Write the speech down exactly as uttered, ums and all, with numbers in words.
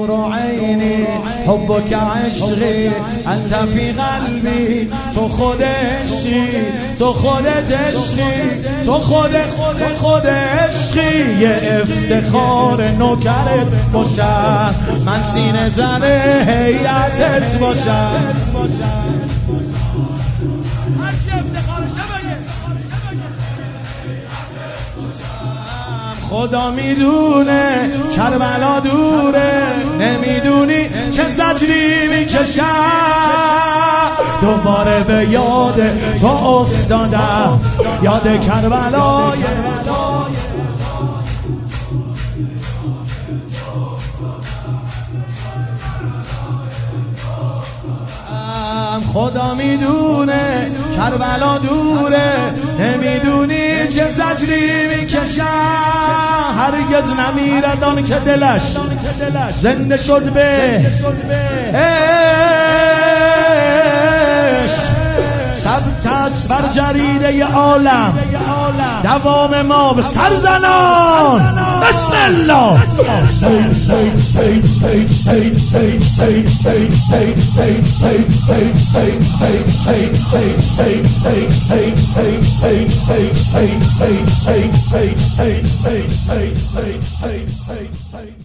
نور عینی حبک عشقی انت فی قلبی تو خود عشقی تو خودت عشقی تو خود خود خود عشقی یه افتخار نوکرت باشم من سینه زن هیئتت باشم خدا میدونه کربلا دوره نمیدونی چه زجری میکشم دوباره به یاد تو افتادم یاد کربلای خدا میدونه کربلا دوره نمیدونی چه زجری میکشم هرگز نمیرد آن که دلش زنده شد به عشق ثبت است بر جریده عالم دوام ما به سرزنان بسم الله Say, say, say, say, say, say, say, say, say, say.